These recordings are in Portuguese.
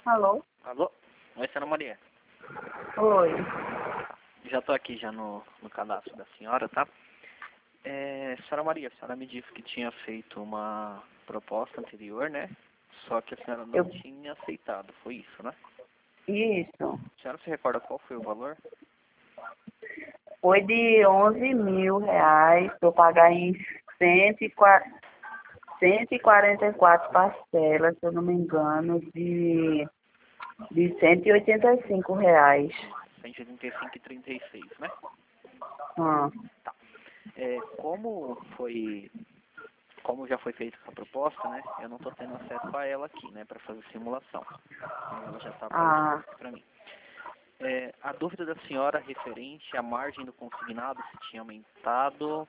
Alô? Alô? Oi, senhora Maria. Oi. Já estou aqui já no cadastro da senhora, tá? Senhora Maria, a senhora me disse que tinha feito uma proposta anterior, né? Só que a senhora não tinha aceitado, foi isso, né? Isso. A senhora se recorda qual foi o valor? Foi de R$ 11.000 para eu pagar em 144 parcelas, se eu não me engano, de R$ 185. 185,36, né? Ah. Tá. Como já foi feita essa proposta, né? Eu não estou tendo acesso a ela aqui, né? Para fazer simulação. Ela já está aparecendo aqui para mim. A dúvida da senhora referente à margem do consignado, se tinha aumentado,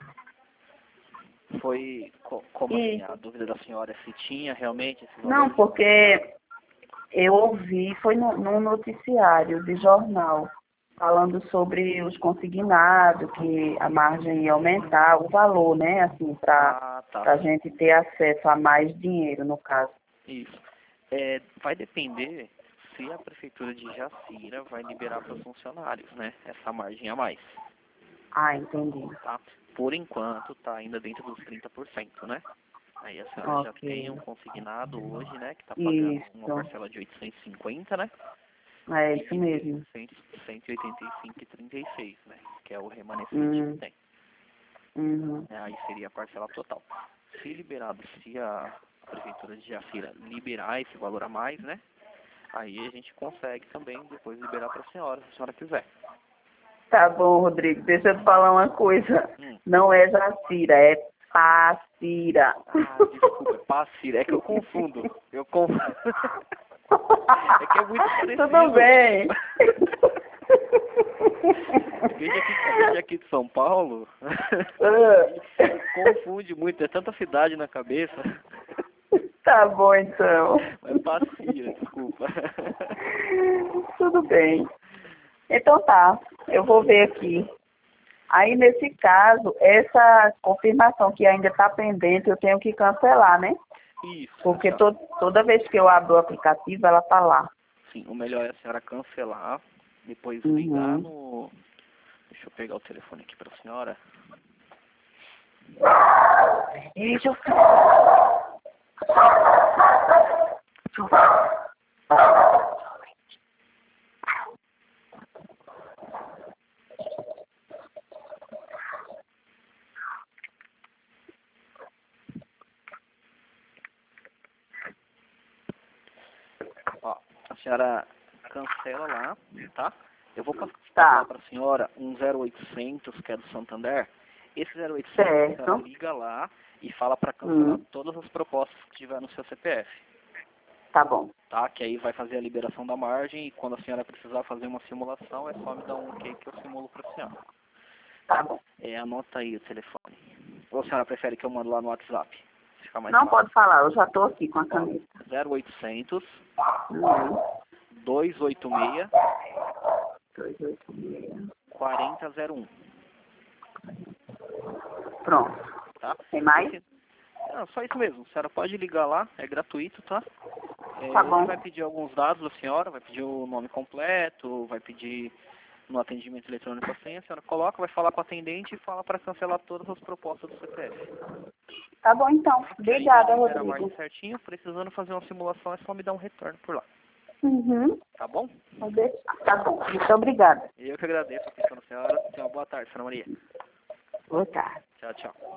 foi como assim? A dúvida da senhora é se tinha realmente esse valor? Não, porque eu ouvi, foi num noticiário de jornal, falando sobre os consignados, que a margem ia aumentar, o valor, né, assim, para a gente ter acesso a mais dinheiro, no caso. Isso. Vai depender se a prefeitura de Jacira vai liberar para os funcionários, né, essa margem a mais. Ah, entendi. Tá? Por enquanto, está ainda dentro dos 30%, né? Aí a senhora já tem um consignado hoje, né, que está pagando uma parcela de 850, né? É isso mesmo. 185,36, né? Que é o remanescente que tem. Aí seria a parcela total. Se liberado, se a prefeitura de Jacira liberar esse valor a mais, né? Aí a gente consegue também depois liberar para a senhora, se a senhora quiser. Tá bom, Rodrigo. Deixa eu te falar uma coisa. Não é Jacira, é Passira. Ah, desculpa, é Passira. É que eu confundo. É que é muito parecido. Tudo bem. Veja aqui de São Paulo. Confunde muito, é tanta cidade na cabeça. Tá bom, então. É Passira, desculpa. Tudo bem. Então tá, eu vou ver aqui. Aí, nesse caso, essa confirmação que ainda está pendente, eu tenho que cancelar, né? Isso. Porque toda vez que eu abro o aplicativo, ela tá lá. Sim, o melhor é a senhora cancelar, depois ligar no... Deixa eu pegar o telefone aqui para a senhora. Deixa eu... Ó, a senhora cancela lá, tá? Eu vou passar para a senhora um 0800, que é do Santander. Esse 0800, a senhora liga lá e fala para cancelar todas as propostas que tiver no seu CPF. Tá bom. Tá? Que aí vai fazer a liberação da margem e quando a senhora precisar fazer uma simulação, é só me dar um ok que eu simulo para a senhora. Tá bom. Anota aí o telefone. Ou a senhora prefere que eu mando lá no WhatsApp? Fica mais Não fácil. pode falar, eu já tô aqui com a caneta. 0800 286 4001. Pronto. Tá? Tem mais? Não, só isso mesmo. A senhora pode ligar lá, é gratuito, tá? Tá bom. Ele vai pedir alguns dados da senhora, vai pedir o nome completo, vai pedir no atendimento eletrônico a senha, a senhora coloca, vai falar com o atendente e fala para cancelar todas as propostas do CPF. Tá bom, então. Obrigada, Rodrigo. A margem certinho, precisando fazer uma simulação, é só me dar um retorno por lá. Tá bom? Tá bom. Muito obrigada. Eu que agradeço a atenção da senhora. Tenha uma boa tarde, senhora Maria. Boa tarde. Tchau, tchau.